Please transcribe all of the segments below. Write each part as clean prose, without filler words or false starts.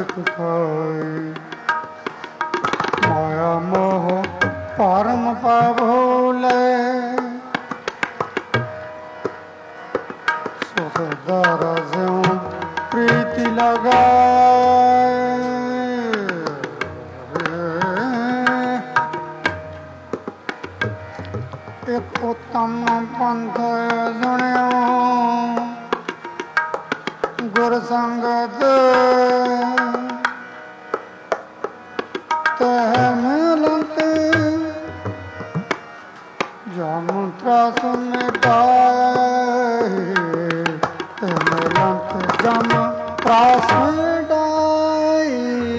सुख खाई। माया मोह परम पाभोले सुख दारा ज्यों प्रीति लगाए। एक उत्तम पंथ सुनियो गुर संगत तह मिलत जम त्रास मिटाए। तह मिलत जम त्रास मिटाए।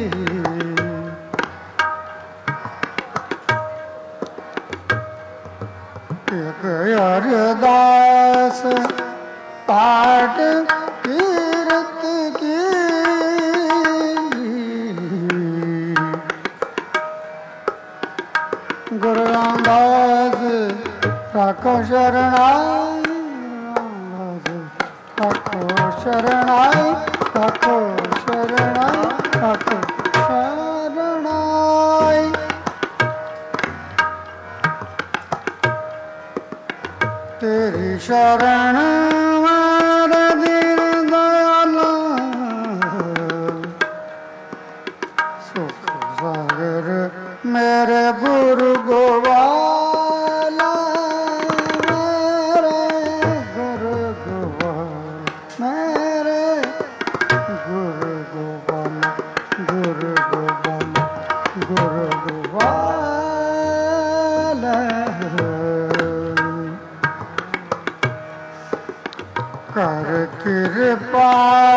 एक अरदास पाठ कीरत की गुरु रामदास राखो शरणाई। राखो शरणाई राखो शरणाई राखो शरणाई। तेरी शरण मारे दीन दयाला सुख सागर मेरे गुरु गोवाला। मेरे गुरु गोवाला मेरे गुरु गोवाला गुरु गोवाला गुरु गोवाला। कर कृपा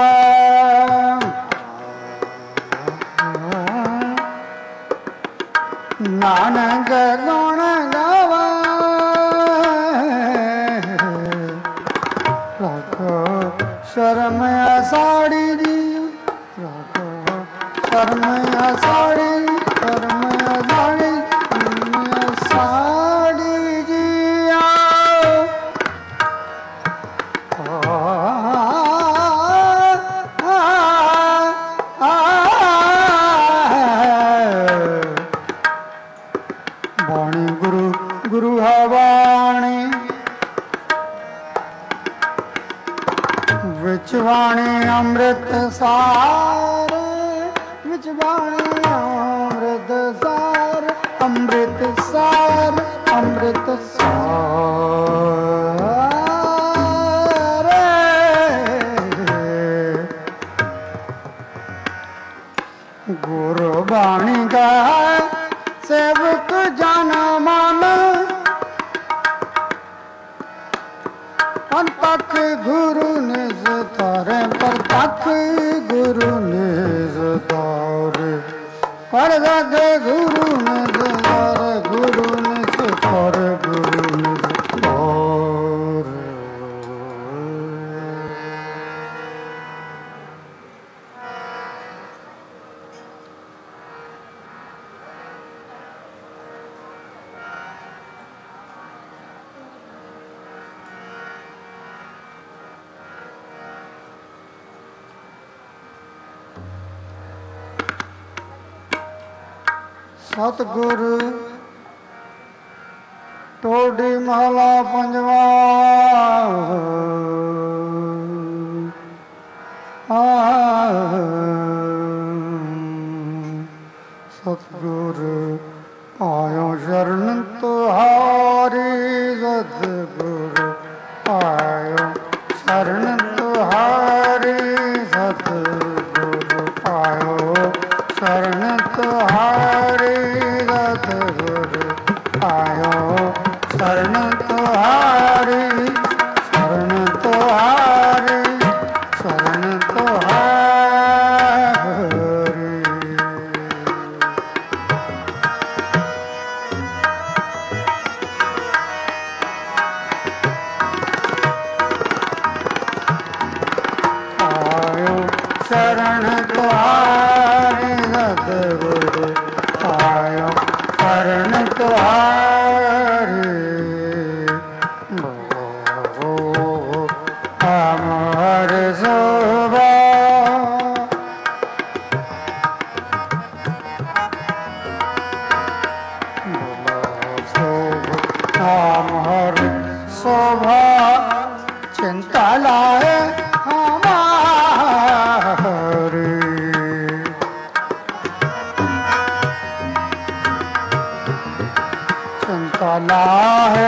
नानक गुण गावे। राखो शर्म आषाढ़ी जी राखो शर्म आषाढ़ी शर्म आषाढ़ी आषाढ़ी जी वाणी गुरु गुरु हवाणी विच वाणी अमृत सार। विच वाणी अमृत सार अमृत सार अमृत सार। गुरु वाणी का सेवक जाना मान परतख गुरु निज तारे। परतख गुरु निज तारे परतख गुरु निज तारे गुरु निज तारे गुरु निज तारे। सतगुरु टोडी महला पंजवा। सतगुरु आयो शरण तुहारी। सतगुरु आयो शरण तुहारी। सतगुरु आयो शरण तुहारी। सतगुरु आयो शरण तुहारी। शोभा चिंता लाए हमारी। चिंता लाए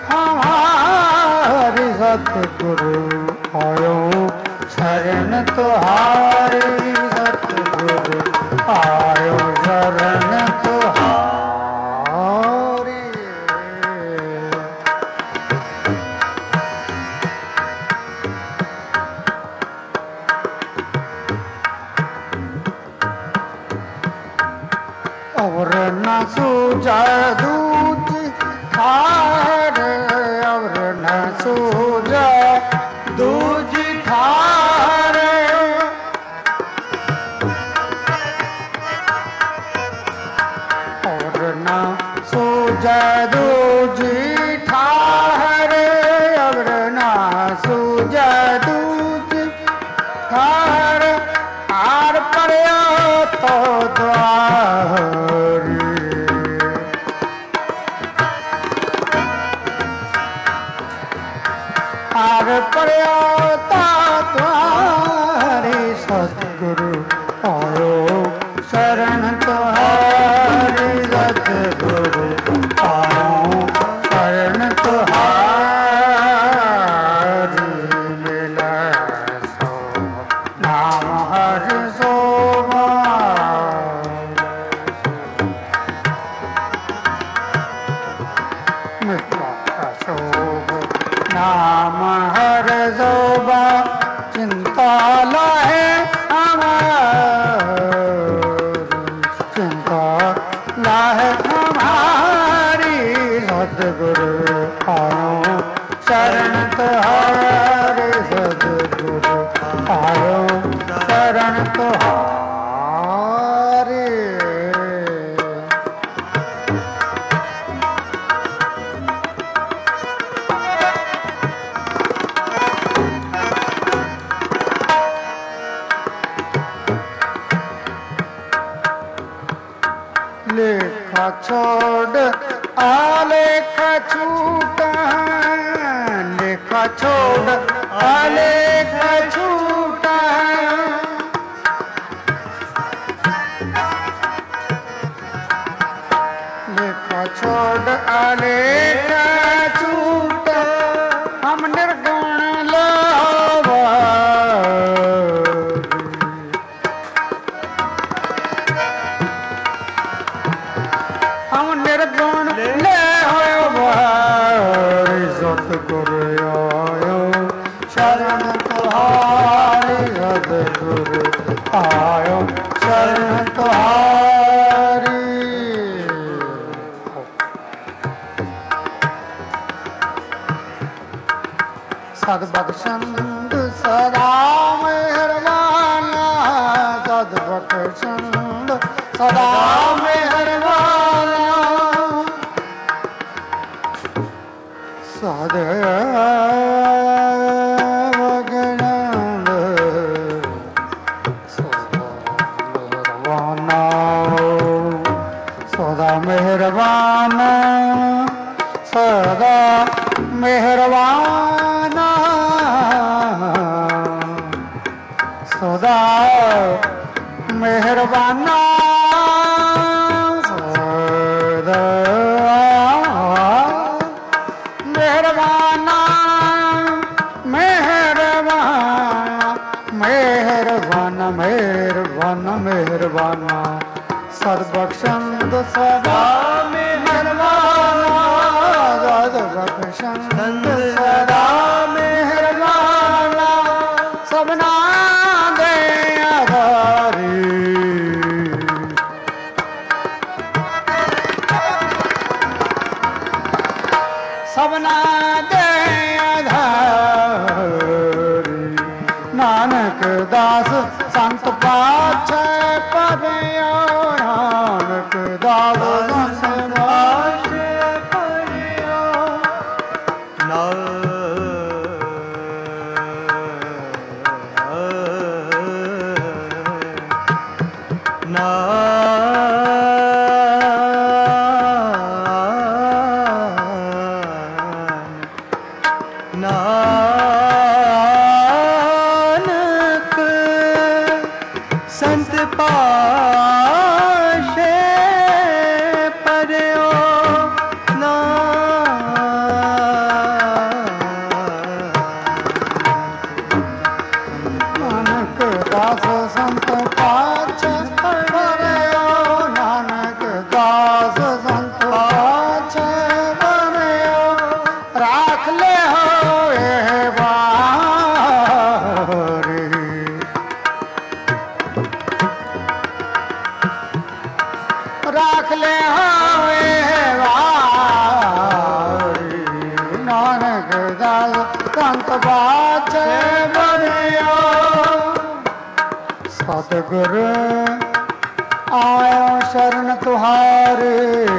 हमारी सतगुरु आयो शरण तुहारी। सतगुरु आयो शरण तुहारी। और न सूझा दूजी ठार, और न सूझा दूजी ठार। और न सूझा दूजी ठार, और न सूझा दूजी ठार। आर पर्यो तो द्वारी। आर पर्यो तो द्वारी। सतगुरु आयो शरण तुहारी। सतगुरु आयो शरण तुहारी। मिले सो नाम हर शोभा। मिला शोभ नाम हर शोभा। चिंता लाए हमारी। चिंता लाए हमारी। सतगुरु आयो शरण तुहारी। सतगुरु आयो शरण तुहारी। लेखा छोड़ आलेखा छूटा। लेखा छोड़ आलेखा छूटा। लेखा छोड़ आलेखा छूटा। हम निर्गुण लोभा। हम निर्गुण ले होयो भारी। सतगुरु आयो शरण तुहारी। सतगुरु आयो शरण तुहारी। सद्बख्शंद सदा मेहरबाना। सद्बख्शंद सदा मेहरबाना। सदैव सदा मेहरबाना। सदा मेहरबाना। सदा मेहरबाना। सदा मेहरबाना। मेहरबाना मेहरबाना मेहरबाना मेहरबाना। सद्बख्शंद सदा मेहरबाना। सद्बख्शंद सदा मेहरबाना। सबना दे आधारी। सबना दे आधारी। नानक दास संत पाछे परियो। नानक दास संत पाछे परियो। नानक संत पाशे परयो नानक दास संत पाछे परयो नानक दास संत पाछे परयो राख ले हो ए बारी राख ले हो ए बारी नानक दास संत पाछे परयो सतगुर आयो शरण तुहारे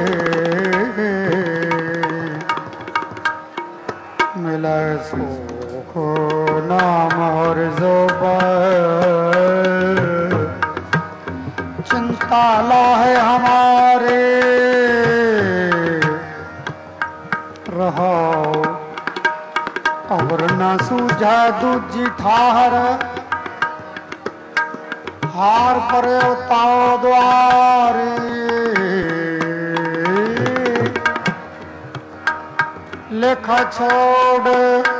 मिले सुख नाम और जोबर चिंता लाहे हमारे रहो और न सूझा दूजी ठाहर हार परे ताओ द्वारे लेखा छोड़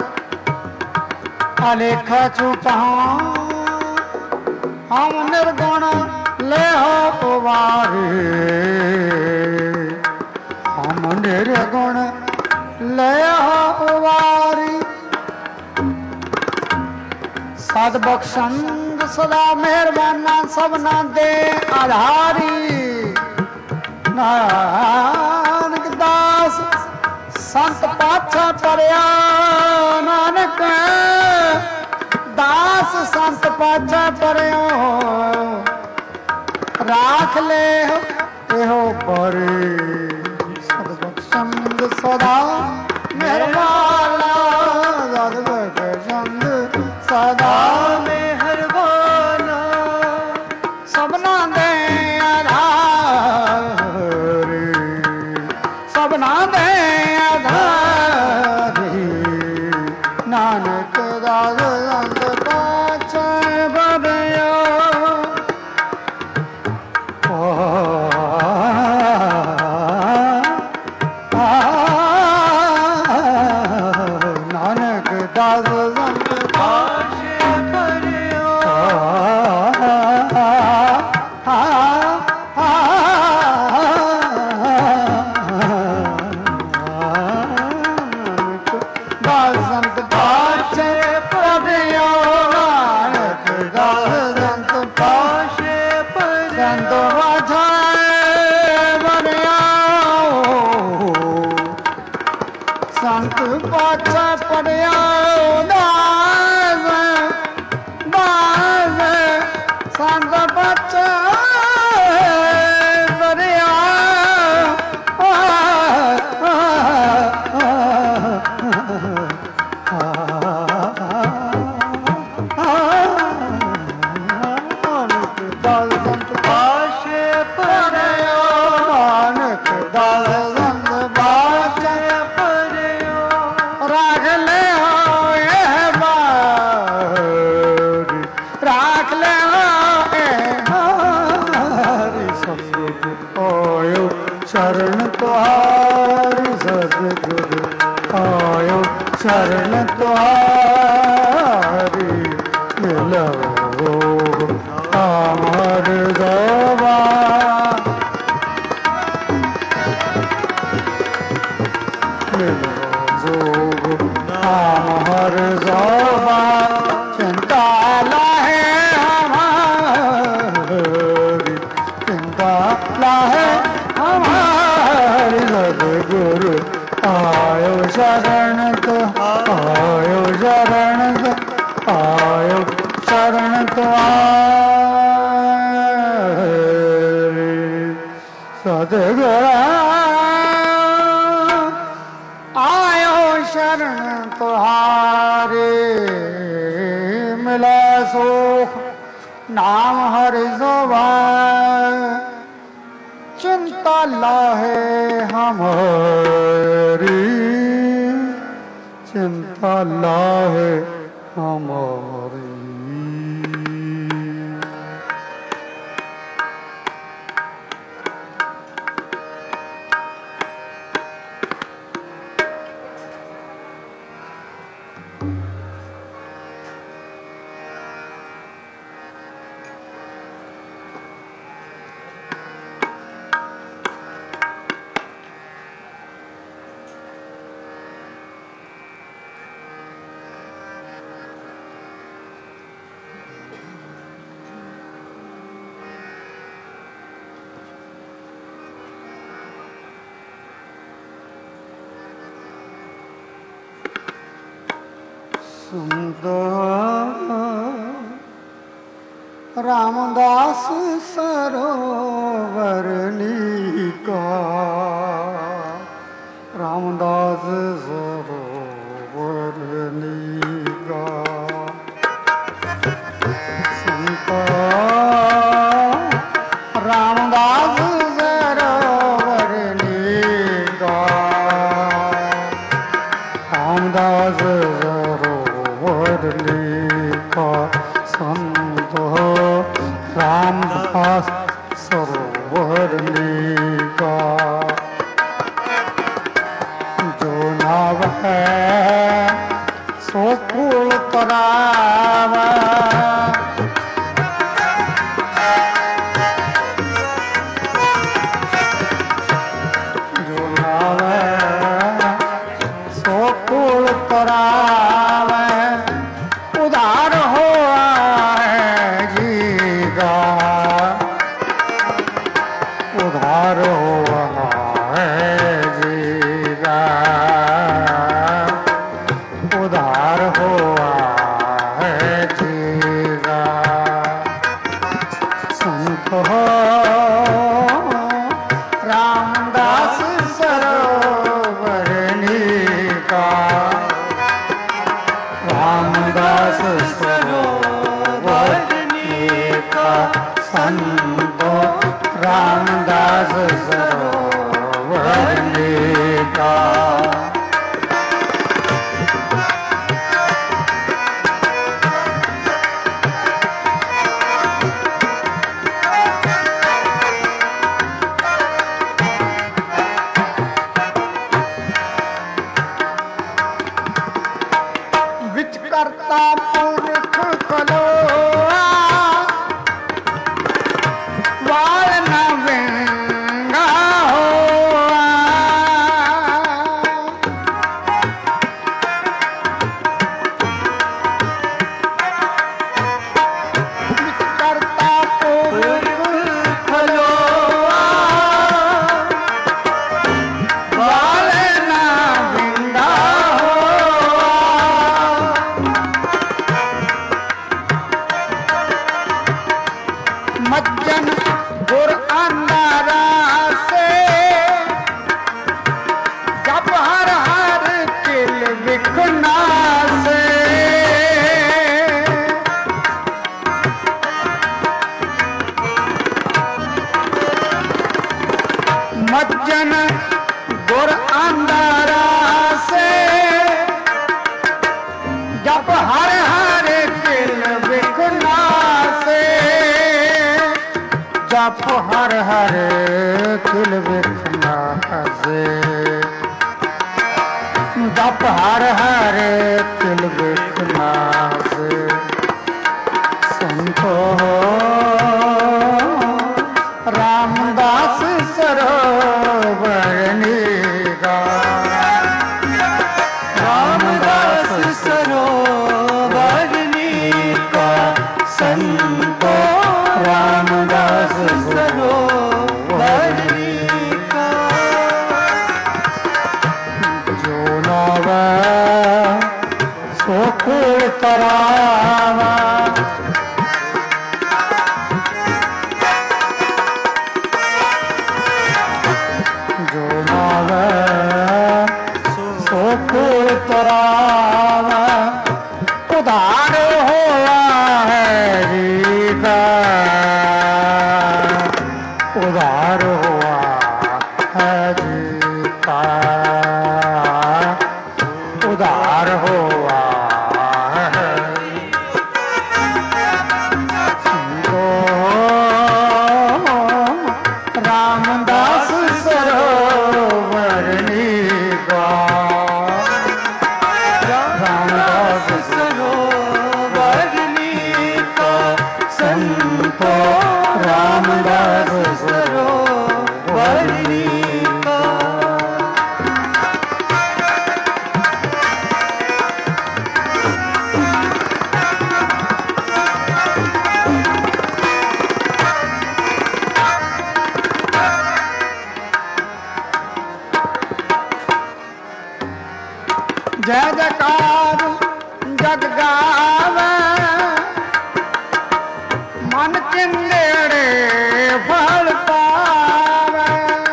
अलेखा छूटा हम निर्गुण ले हो उबारे हम निर्गुण ले हो उबारी सद बख्शंद सदा मेहरबाना सबना दे आधारी नानक दास संत पाछा परया नानक दास संत पाछा परयो राख ले एहो परे सद बख्शंद सदा मेहरबाना सद बख्शंद सदा मेहरबाना सबना दे आधारी सबना दे आधारी नानक दास संत पाछे परयो नानक दास संत पाशे परयो दास संत पाछे परयो नानक दास संत पाशे संत परयो पाछे परयो संत पाछे परयो दास दास संत पाछे परयो नानक दास संत पाशे परयो नानक दास संत पाछे परयो राख ले हो ए बारी राख ले हो ए बारी सतगुरु आयो शरण तुहारी सतगुरु आयो शरण तुहारी मिलो अमर गवा मिलो जोग हर जोबा चिंता लाहे हमारी चिंता लाहे हमारी सतगुरु आयो शरण तो आयो शरण तो आयो शरण तो सतगुरु आयो शरण तुहारे मिला सुख नाम हरि जोबान चिंता लाहे हमारी चिंता लाहे हमारी। रामदास सरोवर नीका, रामदास सरोवर नीका। संता रामदास सरोवर नीका, रामदास सरोवर नीका। संतो रामदास सरोवर नीका। जो नाव है सो कुल तरावा, जो नाव है सो कुल तरावा। उधार हुआ है जीगा, उधार हुआ है जीगा, उधार हुआ है जीगा। संत हो रामदास सरोवर नीका, रामदास सरोवर नीका। संतो रामदास सरोवर नीका। विच करता पुरख खलोआ, वाल न विंगा होआ। विच करता पुरख खलोआ, वाल न विंगा होआ। मज्जन गुर अंधारा से, जब हर हर किल विखना से। मज्जन गुर अंधारा से, जब हर हर किल विखना से। जप हर हर किल विखना से, जप हर हर किल विखना से। संतो रामदास सरोवर नीका, रामदास सरोवर नीका। संतो रामदास सरोवर नीका। जो नावा सो कुल तरावा, जो नावा सो कुल तरावा। उधार हुआ है जीगा, उधार हुआ है जीगा, उधार हुआ रामदास सरोवर नीगा रामदास सरोवर नीका संतो रामदास सरोवर नीका जय जयकार जग गावे मन चिंदेड़े फल पावे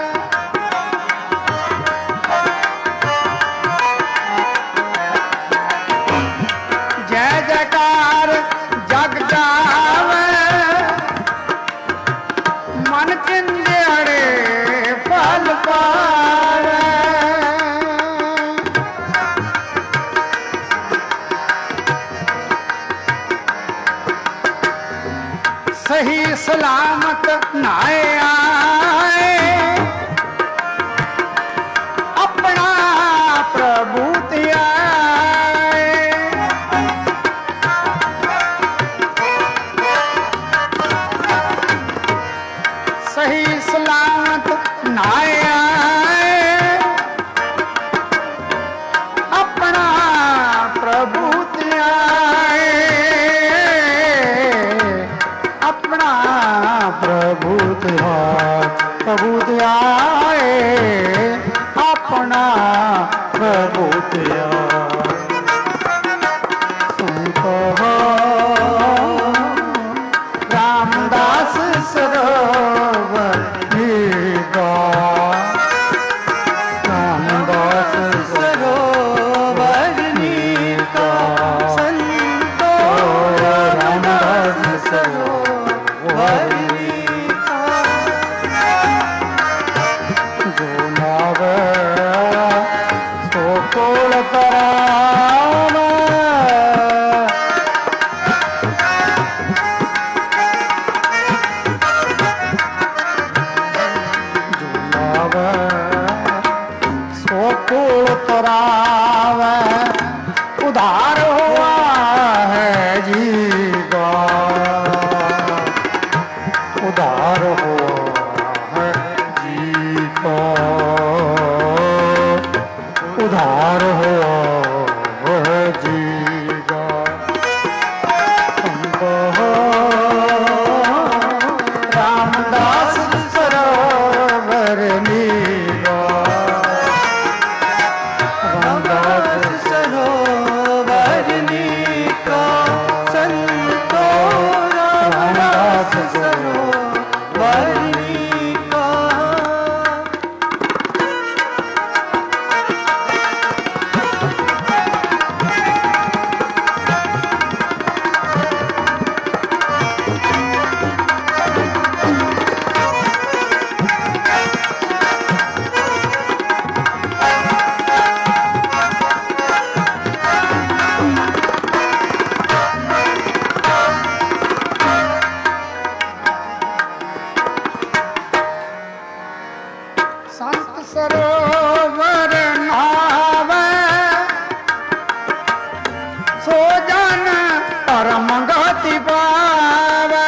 जय जयकार जग गावे मन चिंदेड़े फल पावे सही सलामत नाए आए अपना प्रभु त्याए सही सलामत नाए आए अपना प्रभु त्याए अपना प्रभु त्याए अपना प्रभु त्याए सुनको रामदास सरोवर नीगा रामदास सरोवर नीका संतो रामदास सरोवर नीका जो नावे सो कोल करावे जो नावे सो कोल करावे उधार हुआ है जीवा उधार हुआ है जी का उधार हुआ है जी का रामदास सरोवर नीगा रामदास सरोवर नीका संतो रामदास सरोवर नीका संत सरोवर नहावे सो जन परम गति पावे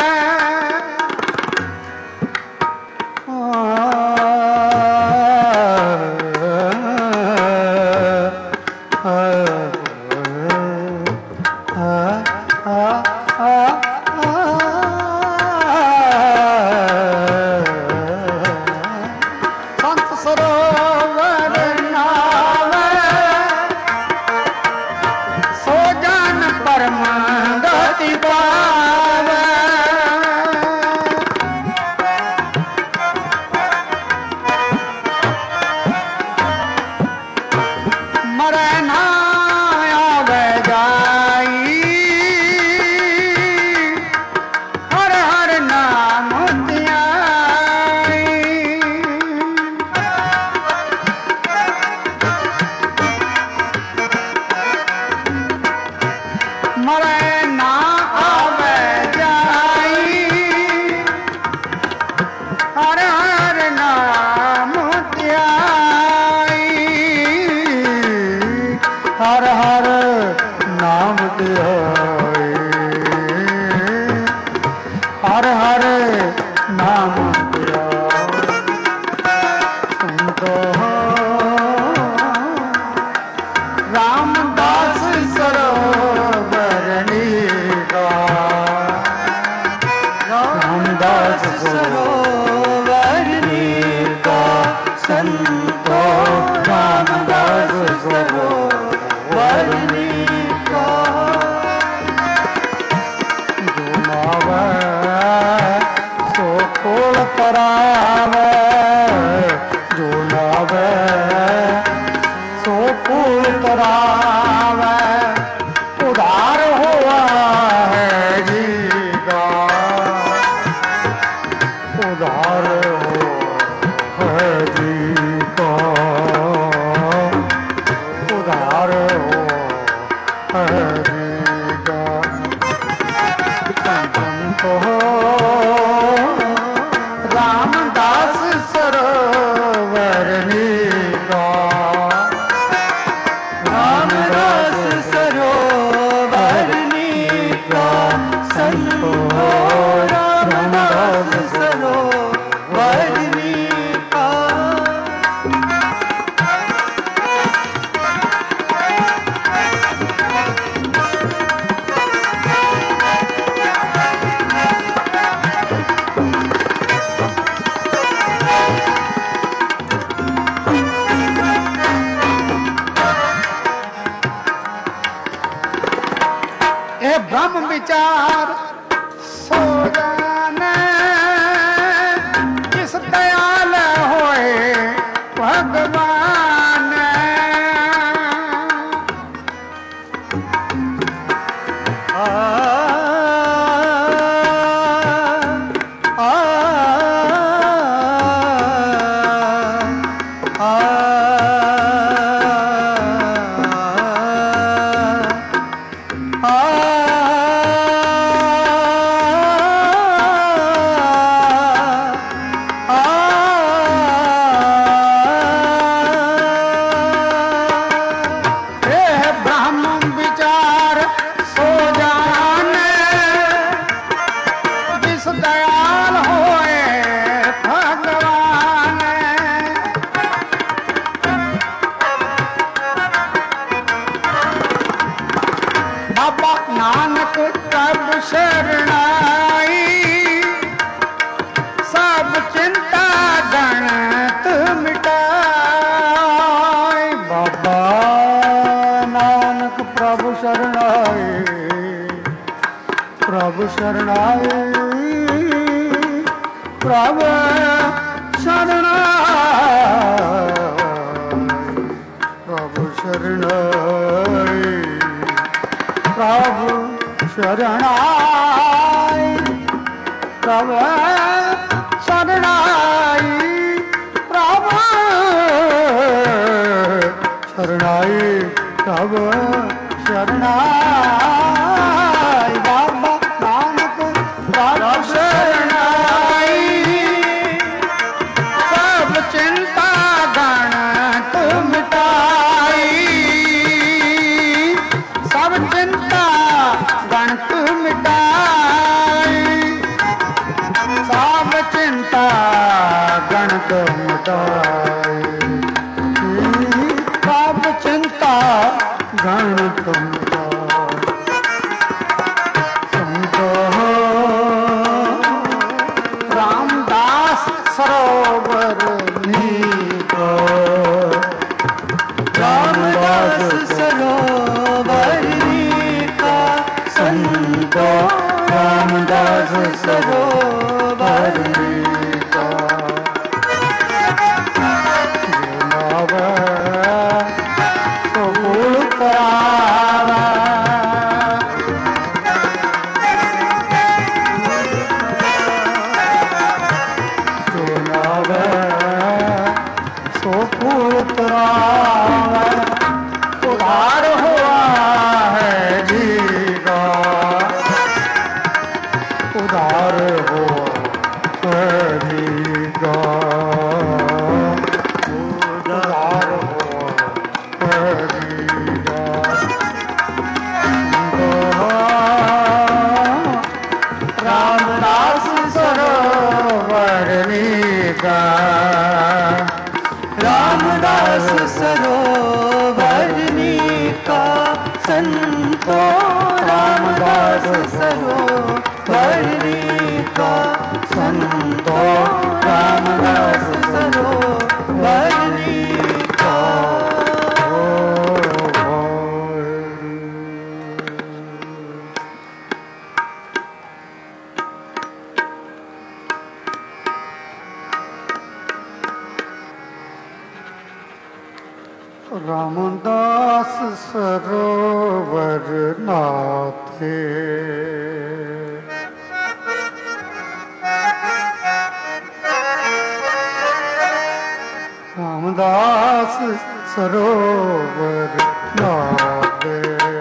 संत सरोवर नहावे सो जन परम गति पावे मरे ना आवे जाई हर हर नाम ध्याई हर हर नाम ध्याई हर हर नाम ध्याई सुनतो रामदास सरोवर नीका रामदास सरोवर नीका संतो रामदास सरोवर नीका जो नावे सो कोल करावे जो नावे सो कोल करावे उधार हुआ है जी का उधार हुआ है जी का उधार हुआ है जी का संतो रामदास सरोवर नीका रामदास सरोवर नीका संतो रामदास सरोवर नीका ए ब्रह्म विचार सो जाने जिस दयाल होए भगवान नानक तब शरणाई सब चिंता गणत मिटाई बाबा नानक प्रभु शरणाए प्रभु शरणाए प्रभु शरणाए प्रभु शरणाए प्रभु शरणाई प्रभु शरणाई प्रभु शरणाई प्रभु शरणाई बाबा नानक प्रभु शरणाई सब चिंता गणत मिटाई सब चिंता गणत मिटाई सब चिंता गणत मिटाई सब चिंता गणत मिटाई संतो रामदास सरोवर नीका रामदास सरोवर नीका संतो रामदास सरोवर नीका तो कुल करावा सो कुल करावा उधार हुआ है जी का संतो रामदास सरोवर का संतो रामदास सरोवर का रामदास सरोवर नाथे रामदास सरोवर नाथे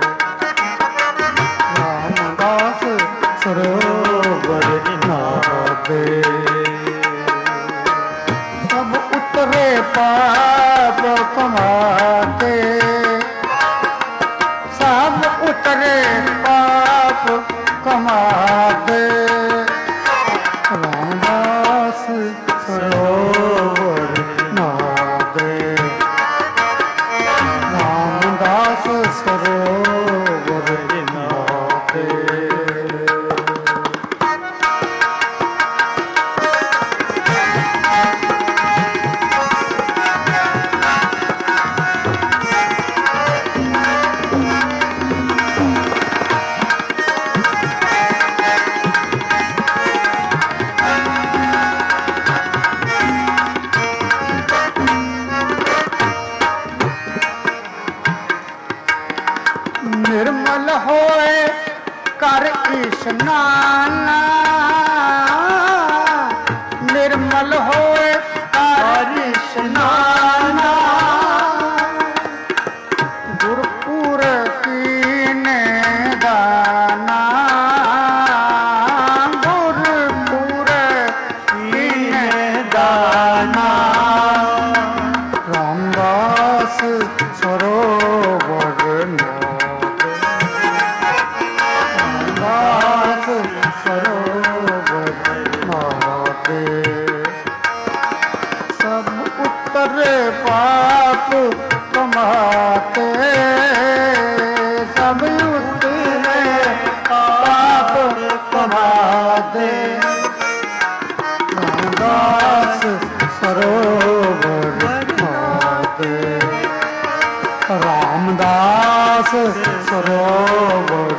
रामदास सरोवर नाथे सब उतरे पाप कमाते सब उतरे पाप कमाते रामदास सरोवर नाते रामदास सरोवर नाते निर्मल होए कर इशनान निर्मल होए कर इशनान गुरपुर कीने दाना गुरपुर कीने दाना रामदास सरोवर सरोवर नाते सब उतरे पाप कमाते सब उतरे पाप कमाते रामदास सरोवर नाते रामदास सरोवर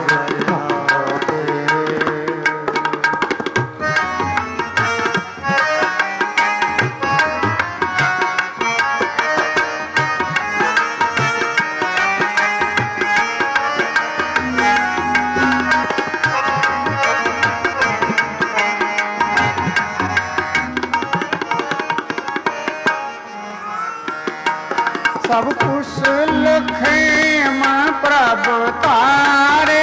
सब कुशल खेम प्रभ तारे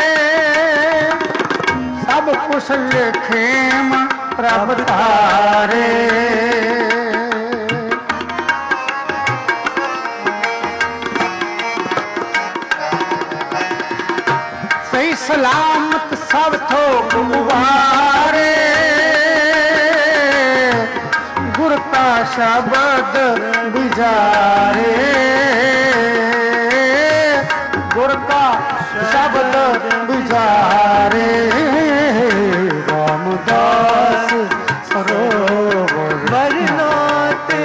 सब कुशल खेम प्रभ तारे सही सलामत सब थोक मुबारे गुर का शब्द बिजारे गुर का शब्द बिजारे रामदास सरोवर नाते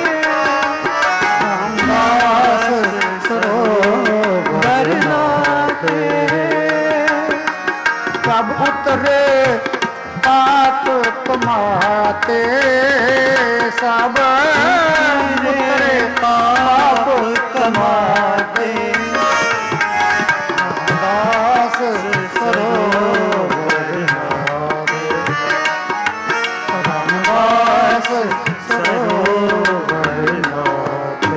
रामदास सरोवर नाते सब उतरे पाप कमाते सब उतरे पाप कमाते रामदास सरोवर नाते रामदास सरोवर नाते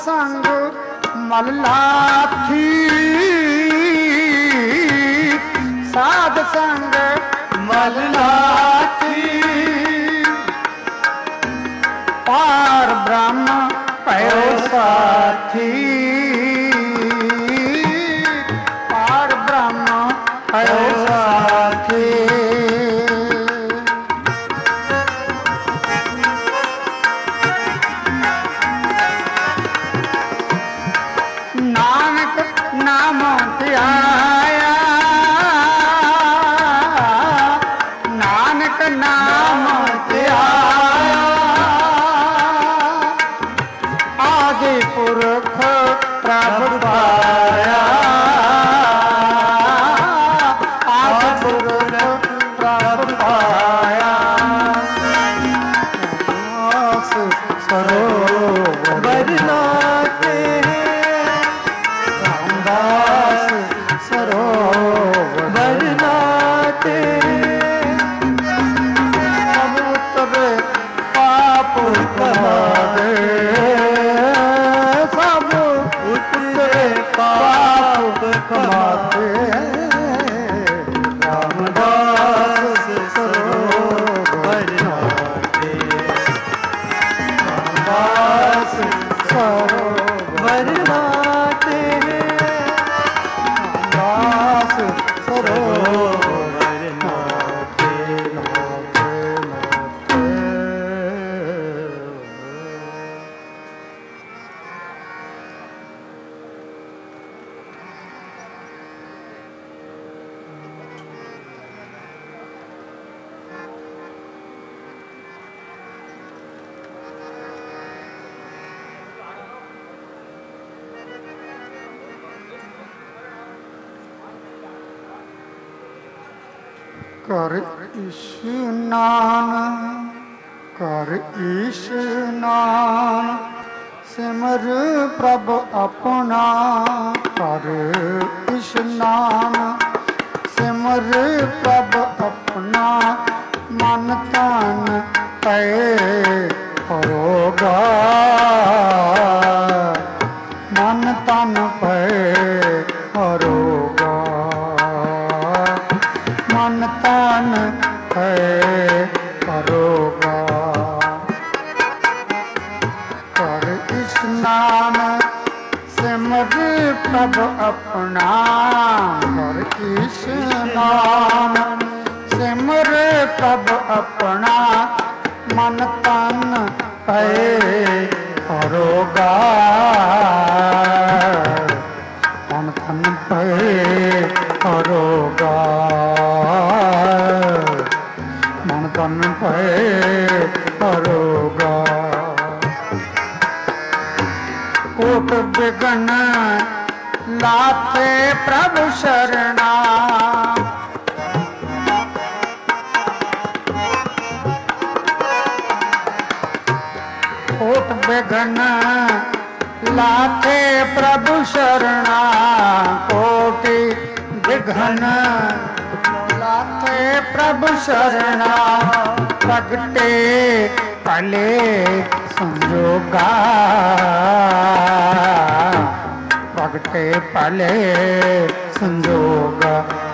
संग मल लाथी, साध संग मल लाथी, पार ब्रह्म भयो साथी, पार ब्रह्म भयो साथी। नानक नाम ध्याया, नानक नाम ध्याया, आदि पुरख प्रभु पाया, आदि पुरख प्रभु पाया। सरोवर नाते रामदास, सरोवर नाते सब उतरे पाप कमावे, सब उतरे पाप कमाते। रामदास सरोवर नाते, रामदास सरोवर नाते, रामदास सरोवर नाते, नाते, नाते। कर इशनान, कर इशनान, सिमर प्रभ अपना, कर इशनान, सिमर प्रभ अपना, मन तन पे होगा, मन तन पे होगा, मन तन है करोगा। कर स्नान सिमर प्रभ अपना, कर स्नान सिमर प्रभ अपना, मन तन है करोगा, मन तन पे करोगा, मन तन पे करोगा। कोट बिघन लाते प्रभु शरणा, कोट बिघन लाते प्रभु शरणा, कोटि विघन लाते प्रभु शरणा, प्रगटे पले संजोगा, प्रगटे पले संजोगा,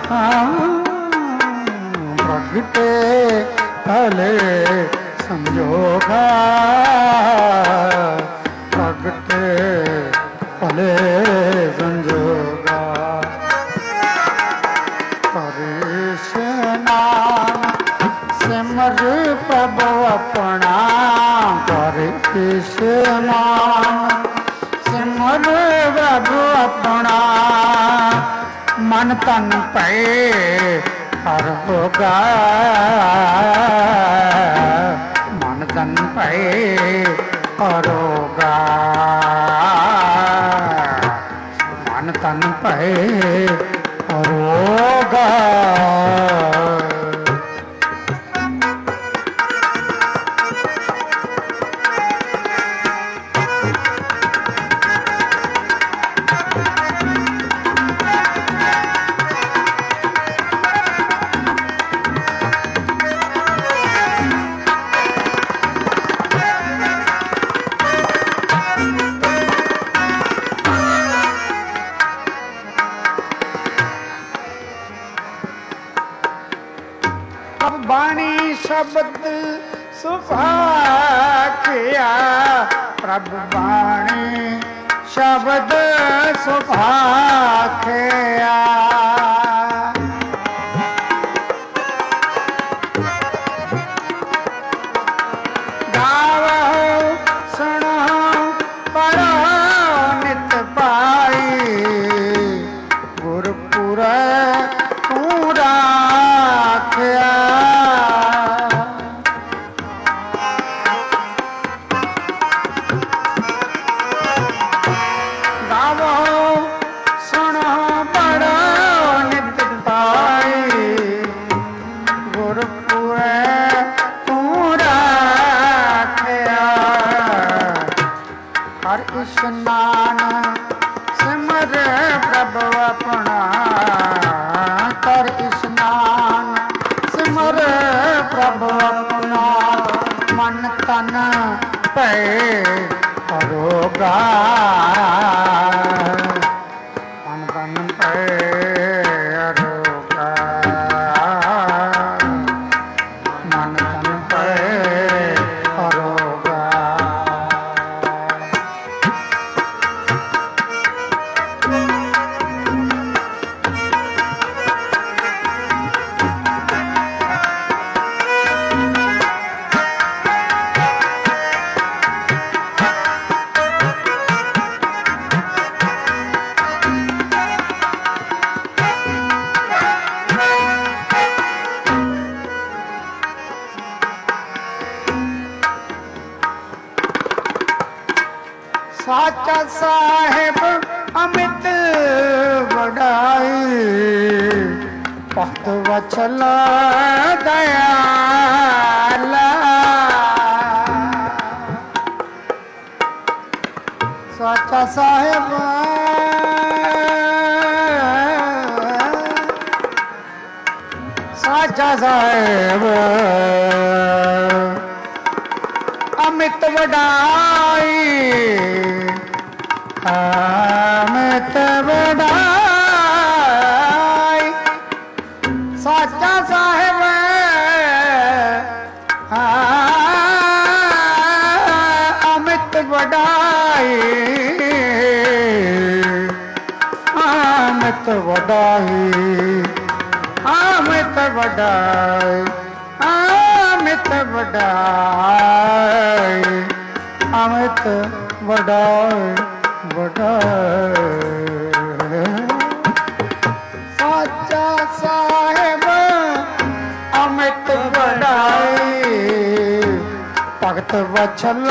प्रगटे पले संजोगा, प्रगटे पले संजोगा। स्नान सिमर प्रभु अपना, कर स्नान सिमर प्रभु अपना, मन तन पे हर होगा, मन तन पे हरोगा, मन तन पे हरोगा। ਸ਼ਬਦ ਸੁਭਾਖਿਆ ਪ੍ਰਭ ਬਾਣੀ ਸ਼ਬਦ ਸੁਭਾਖਿਆ ਗਾਵੋ ਸੁਣੋ ਪੜੋ ਨਿਤ ਪਾਈ ਗੁਰਪੁਰੈ ਤੂੰ ਰਾਖਿਆ ਇਸ਼ਨਾਨ ਸਿਮਰ ਪ੍ਰਭ ਆਪਣਾ ਕਰ ਇਸ਼ਨਾਨ ਸਿਮਰ ਪ੍ਰਭ ਆਪਣਾ ਮਨ ਤਨ ਭੈ ਅਰੋਗਾ ਮਨ ਤਨ ਭੈ ਅਰੋਗਾ ਮਨ ਤਨ ਭੈ ਅਰੋਗਾ ਸਾਚਾ ਸਾਹਿਬ ਅਮਿਤ ਵਡਾਈ ਭਗਤ ਵਛਲ ਦਇਆਲਾ ਸਾਚਾ ਸਾਹਿਬ ਸਾਚਾ ਸਾਹਿਬ ਅਮਿਤ ਵਡਾਈ ਅਮਿਤ ਵਡਾਈ ਸਾਚਾ ਸਾਹਿਬ ਅਮਿਤ ਵਡਾਈ ਅਮਿਤ ਵਡਾਈ ਅਮਿਤ ਵਡਾਈ ਅਮਿਤ ਵਡਾਈ ਅਮਿਤ ਵਡਾਈ ਵਡਾਈ ਸਾਚਾ ਸਾਹਿਬ ਅਮਿਤ ਵਡਾਈ ਭਗਤ ਵਛਲ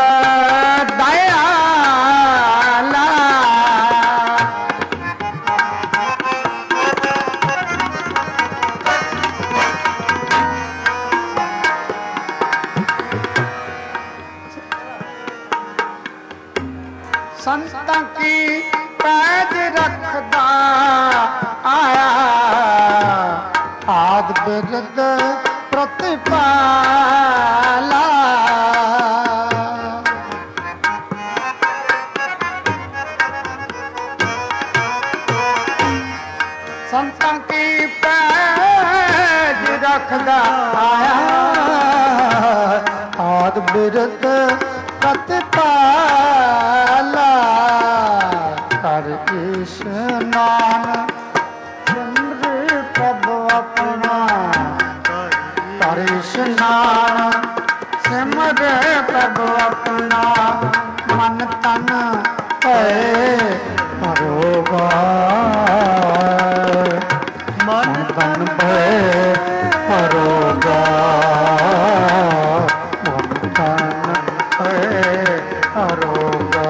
ਦਇਆਲਾ ਸੰਤਾਂ ਕੀ ਪੈਜ ਰੱਖਦਾ ਆਇਆ ਆਦ ਬਿਰਦ ਪ੍ਰਤਿਪਾਲਾ ਸੰਤਾਂ ਕੀ ਪੈਜ ਰੱਖਦਾ ਆਇਆ ਆਦ ਬਿਰਦ ਪ੍ਰਤਿਪਾਲਾ ਕਰ ਇਸ਼ਨਾਨ ਸਿਮਰ ਪ੍ਰਭ ਆਪਣਾ ਕਰ ਇਸ਼ਨਾਨ ਸਿਮਰ ਪ੍ਰਭ ਆਪਣਾ ਮਨ ਤਨ ਭੈ ਅਰੋਗਾ ਮਨ ਤਨ ਭੈ ਅਰੋਗਾ ਮਨ ਤਨ ਭੈ ਅਰੋਗਾ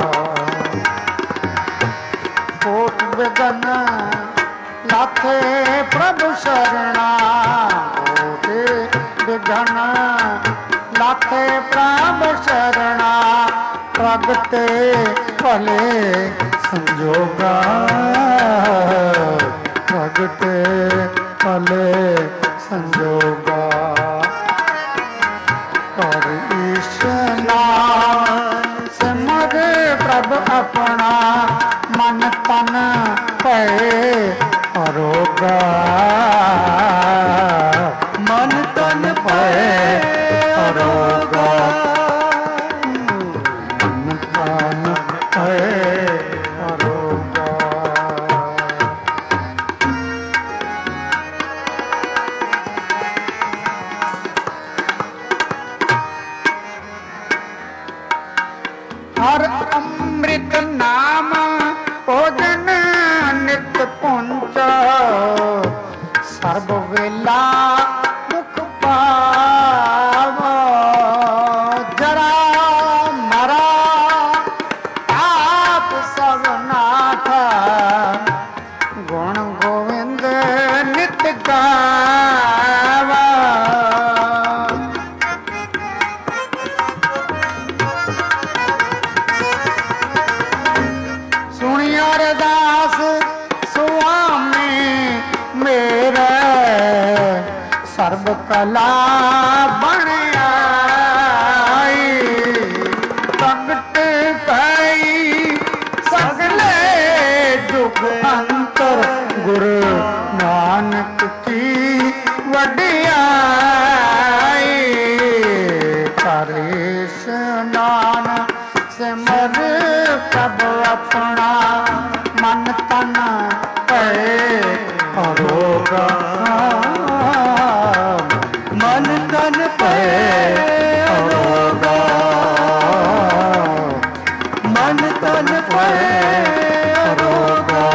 ਕੋਟ ਬਿਗਨ ਲਾਥੇ ਪ੍ਰਭ ਸ਼ਰਣਾ ਕੋਟ ਬਿਗਨ ਲਾਥੇ ਪ੍ਰਭ ਸ਼ਰਣਾ ਪ੍ਰਗਟੇ ਭਲੇ ਸੰਜੋਗਾ ਪ੍ਰਗਟੇ ਭਲੇ ਸੰਜੋਗਾ ਕਰ ਇਸ਼ਨਾਨ ਸਿਮਰ ਪ੍ਰਭ ਆਪਣਾ ਮਨ ਤਨ ਭੈ ਅਰੋਗਾ ਮਨ ਤਨ ਭੈ ਇੱਕ ਨਾਮ ਭੋਜਨ ਨਿਤ ਪੁੰਚ ਸਰਬ ਵੇਲਾ ਮੁਖ ਪਾਵੋ ਜਰਾ ਮਰਾ ਆਪ ਸਭ ਨਾਥ ਗੁਣ ਗੋਵਿੰਦ ਨਿਤ ਗਾਵਾ ਸੁਣੀ ਅਰਦਾਸ ਸੁਆਮੀ ਮੇਰੇ ਸਰਬ ਕਲਾ ਬਣ ਆਈ ਪ੍ਰਗਟ ਪਈ ਸਗਲੇ ਜੁਗ ਅੰਤਰ ਗੁਰੂ ਨਾਨਕ ਕੀ ਵਡਿਆਈ ਕਰੇ ਇਸ਼ਨਾਨ ਸਿਮਰ ਪ੍ਰਭ ਆਪਣਾ ਮਨ ਤਨ ਭਏ ਅਰੋਗਾ ਮਨ ਤਨ ਭਏ ਅਰੋਗਾ ਮਨ ਤਨ ਭਏ ਅਰੋਗਾ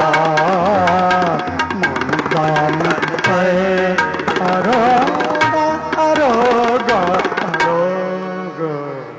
ਮਨ ਤਨ ਭਏ ਅਰੋਗਾ ਅਰੋਗਾ ਅਰੋਗਾ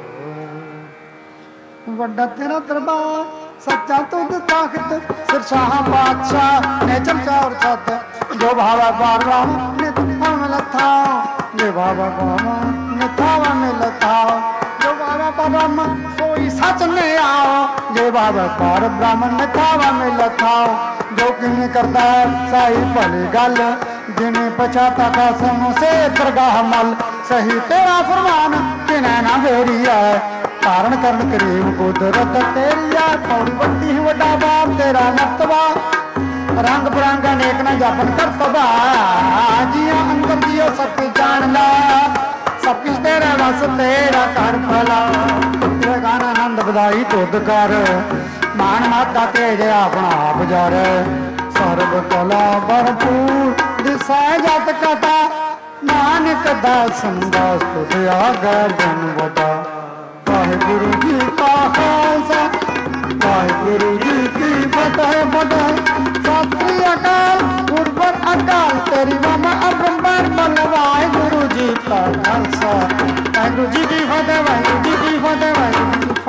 ਵੱਡਾ ਤੇਰਾ ਦਰਬਾਰ ਸੱਚਾ ਤੁਧ ਤਾਕਤ ਸਿਰਸ਼ਾਹ ਬਾਦਸ਼ਾਹ ਨੇ ਚਮਚਾ ਔਰ ਛੱਤ ਜੋ ਭਾਵਾ ਪਾਰਵਾ ਨੇ ਤੁਮਾ ਮਿਲਥਾ ਜੇ ਭਾਵਾ ਪਾਵਾ ਨੇ ਥਾਵਾ ਮਿਲਥਾ ਜੋ ਭਾਵਾ ਪਰਮ ਸੋਈ ਸੱਚ ਨੇ ਆਓ ਜੇ ਭਾਵਾ ਪਰ ਬ੍ਰਹਮਣ ਨੇ ਥਾਵਾ ਮਿਲਥਾ ਜੋ ਕਿਨੇ ਕਰਦਾ ਸਾਈ ਭਲੀ ਗੱਲ ਜਿਨੇ ਪਛਾਤਾ ਕਾ ਸਮ ਸੇ ਦਰਗਾਹ ਮਲ ਸਹੀ ਤੇਰਾ ਫਰਮਾਨ ਕਿਨੇ ਨਾ ਵੇਰੀਆ धारण करन करीब कुदरत तेरी आ पौड़ी वड्डी वड्डा बाप तेरा नर्तबा रंग बिरंगा नेक न जापन करतबा जिया अंदर जियो सब कुछ जान ला सब कुछ तेरा बस तेरा कर भला तेरे गाना आनंद बधाई तुद कर मान माता तेज अपना आप जर सर्व कला भरपूर दिशा जत कथा नानक दास संदास तुझ आगे जन बता वाहिगुरु जी का खालसा वाहिगुरु जी की फतेह फतेह सत श्री अकाल गुरबर अकाल तेरी मामा अपरंपार बल वाहिगुरु जी का खालसा वाहिगुरु जी की फतेह वाहिगुरु जी की फतेह वाहिगुरु जी की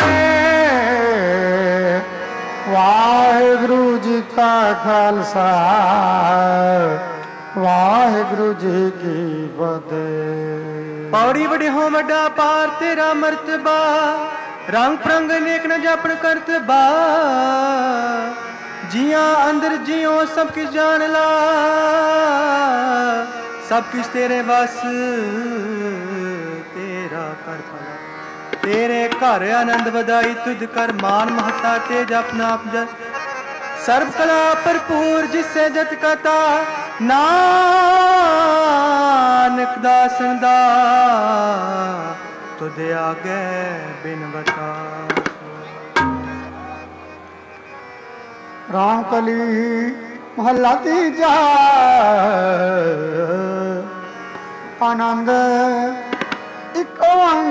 फतेह वाहिगुरु जी का खालसा वाहिगुरु जी की फतेह पौड़ी बड़े हो वड्डा पार तेरा मर्तबा रंग प्रंग नेक न जापन करतबा जिया अंदर जियो सब किस जान ला सब किस तेरे बस तेरा कर भला तेरे घर आनंद बधाई तुझ कर मान महता तेज अपना आप जस सर्व कला भरपूर जिससे जत कथा नानक दासन दा तुझे आगे बिन बता राम कली महला तीजा आनंद एक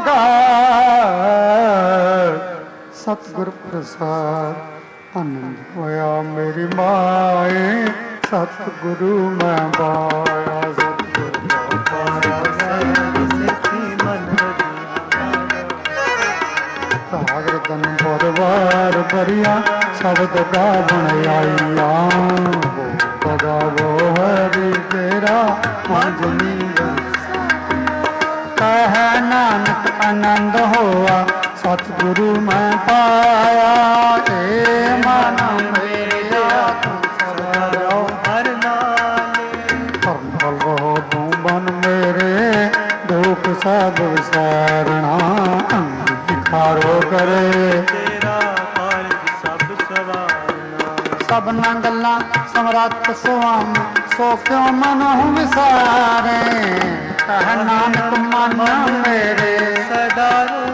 ओंकार सतगुर प्रसाद आनंद होया मेरी माए सतगुरु मैं पाया सतगुरु पाया सागरतन परवार भरिया शब्द का बन आईया वो बगा वो हरि तेरा मंजनी कह नानक आनंद हुआ सतगुरु मैं पाया ए मन मेरे हर नाले तू बन मेरे दुख सब विसारणा अंगीकारो करे तेरा पालक सब सवारना सबना गल्ला समरथ स्वामी सो क्यों मन विसारे कह नानक मन मेरे सदा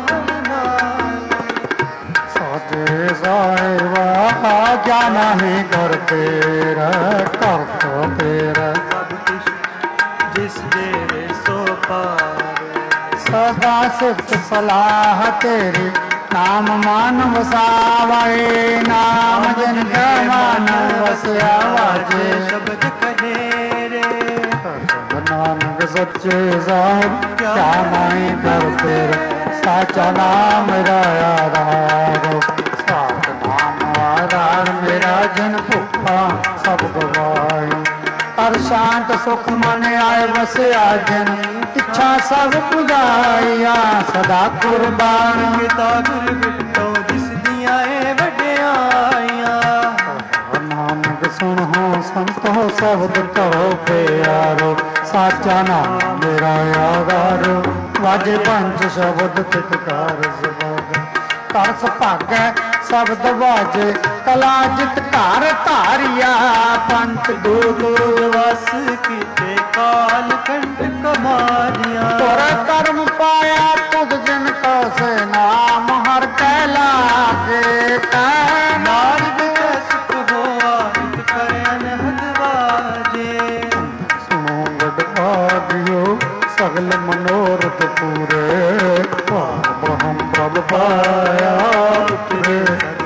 साहेबा क्या नहीं करते करतो तेरा सब कुछ जिस देवे सो पार सदा सिर्फ सलाह तेरी नाम मान वसावे नाम जिन का मान वसया वाजे शब्द कहे रे नानक सच्चे साहिब क्या माई कर तेरा साचा नाम मेरा आधार साच नाम आधार मेरा जन भुखा सब गवाई हर शांत सुख मन आए वसया जन इच्छा सब पुजाइया सदा कुर्बान पिता गुर बिटो जिस दिया वड्याइया नानक सुनो संतो शब्द करो प्यारो साचा नाम मेरा आधार वाजे पंच शब्द तितकार जबाग तरस भागै शब्द वाजे कला जित घर धारिया पंच दूत वस कीते काल कंठ कमारिया तुर कर्म पाया तुझ जिन को से नाम हर कैला के मार्ग सुख होआ इत करन हदवाजे सुनो गद भागियो सगल मनोरथ पूरे पार ब्रह्म प्रभ पाया उतरे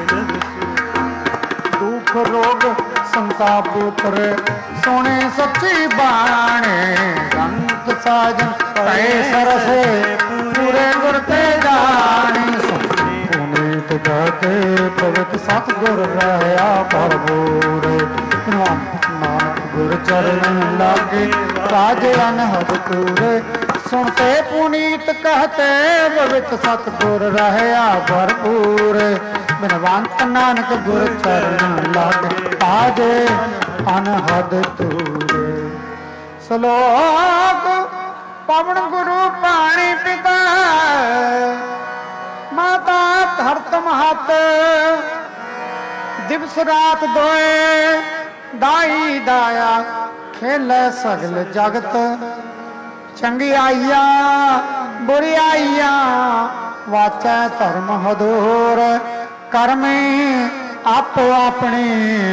दुख रोग संताप उतरे सोने सच्ची बाणे रंग साजन पै सरसे पूरे गुर ते जाने पुनीत कहते पवित्र सतगुर रहया परबूरे नानक गुर चरण लागे राजे अनहद पूरे सुनते पुनीत कहते पवित्र सतगुर रहया भरपूर बिनवंत नानक गुर चरण लागे आजे अनहद तूरे श्लोक पवन गुरु पाणी पिता माता धरत महत दिवस रात दोए दाई दाया खेल सगल जगत चंगियाइया बुरियाइया वाचा धर्म हदूर कर्मे आपो अपने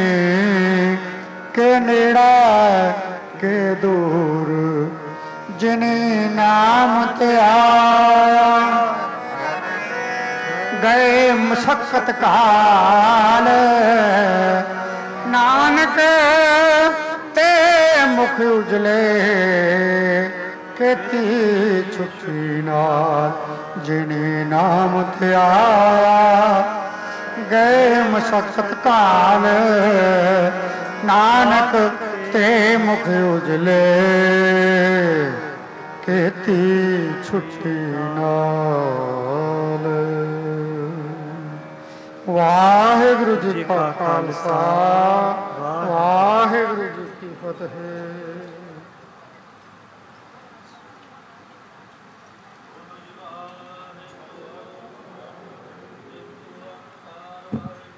के नेड़ा के दूर जिने नाम ते आया गए मुशक्कत काल नानक ते मुख उजले खेती छुट्टी नाल जिने नाम ते आया गए मुशक्कत काल नानक ते मुख उजले खेती छुट्टी नाल वाहिगुरु जी का खालसा वाहिगुरु जी की फतेह।